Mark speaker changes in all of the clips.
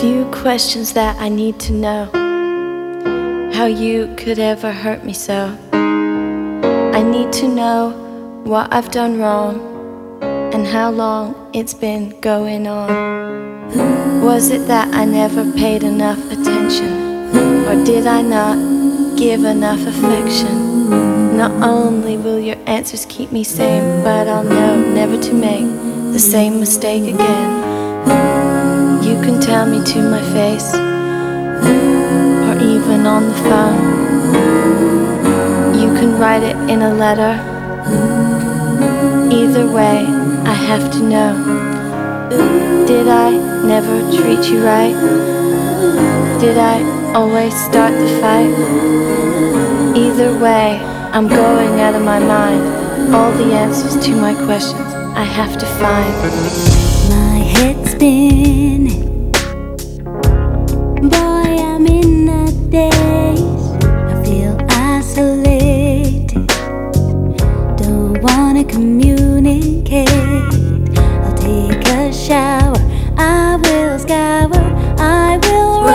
Speaker 1: few questions that I need to know. How you could ever hurt me so. I need to know what I've done wrong and how long it's been going on. Was it that I never paid enough attention? Or did I not give enough affection? Not only will your answers keep me sane, but I'll know never to make the same mistake again. You can tell me to my face, or even on the phone. You can write it in a letter. Either way, I have to know. Did I never treat you right? Did I always start the fight? Either way, I'm going out of my mind. All the answers to my questions I have to find.
Speaker 2: My head's spinning. Boy, I'm in a daze. I feel isolated. Don't wanna communicate. I'll take a shower. I will scour. I will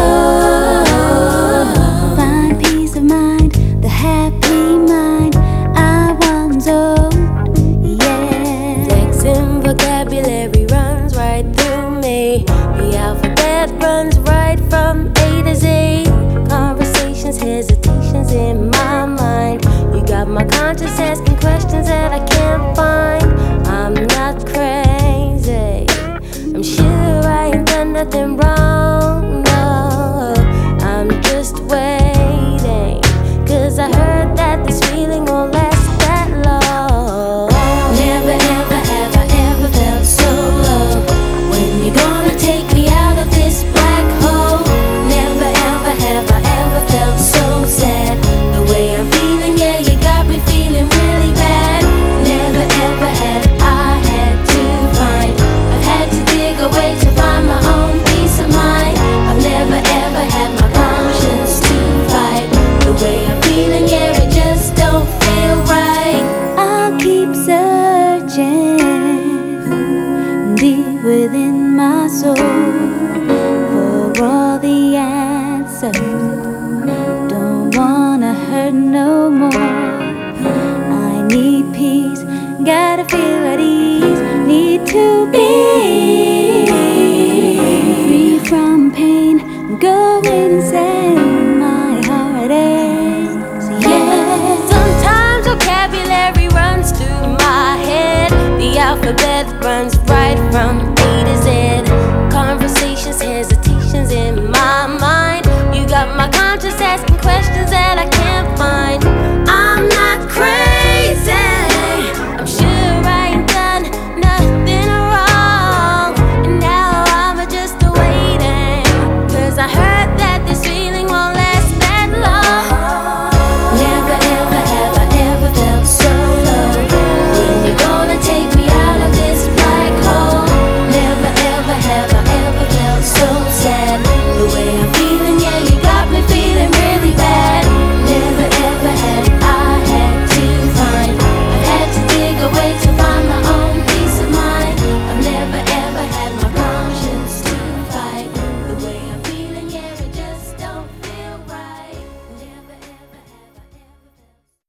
Speaker 2: run. Find peace of mind, the happy mind I once owned. Yeah.
Speaker 3: Flexing vocabulary runs right through me. The alphabet runs right from A to Z. Conversations, hesitations in my mind. You got my conscience asking questions that I can't find. I'm not crazy. I'm sure I ain't done nothing wrong. No, I'm just waiting. 'Cause I heard that this feeling won't last that long. Never ever have I ever felt so low. When you gonna take me out of this black hole? Never ever have I ever felt so sad. The way I'm feeling, yeah, you got me feeling really bad. Never ever had I had to find. I've had to dig away to find my own peace of mind. I've never ever had my conscience to fight. The way I'm feeling, yeah, it just don't feel right.
Speaker 2: I'll keep searching deep within my soul.